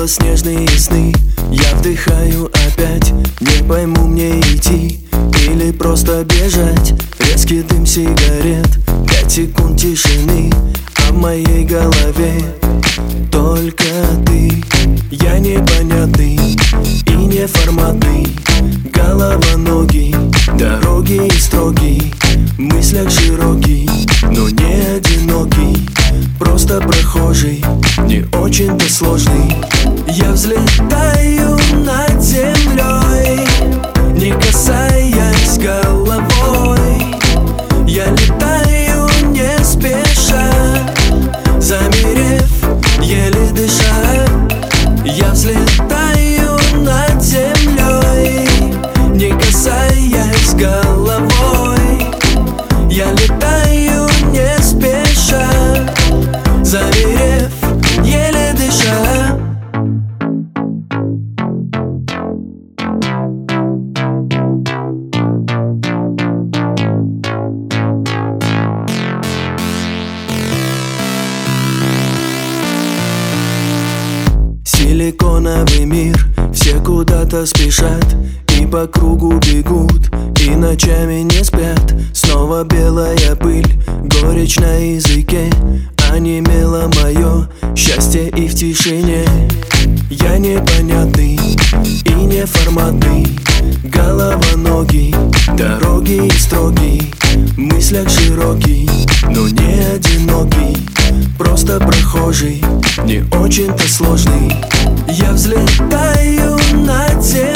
белоснежные сны. Я вдыхаю опять, не пойму, мне идти или просто бежать. Резкий дым сигарет, 5 секунд тишины, а в моей голове только ты. Я непонятный и неформатный, головоногий, дороги строгий, в мыслях широкий, но не одинокий, просто прохожий, не очень-то сложный. Я взлетаю над землей, не касаясь головой. Я летаю не спеша, замерев, еле дыша. Я взлетаю над землей, не касаясь головой. Я летаю не спеша, замерев, еле дыша. Силиконовый мир, все куда-то спешат и по кругу бегут, и ночами не спят. Снова белая пыль, горечь на языке, онемело мое счастье и в тишине. Я непонятный и неформатный, головоногий, дороги строгий, в мыслях широкий, но не одинокий, просто прохожий, не очень-то сложный. Я взлетаю над землей,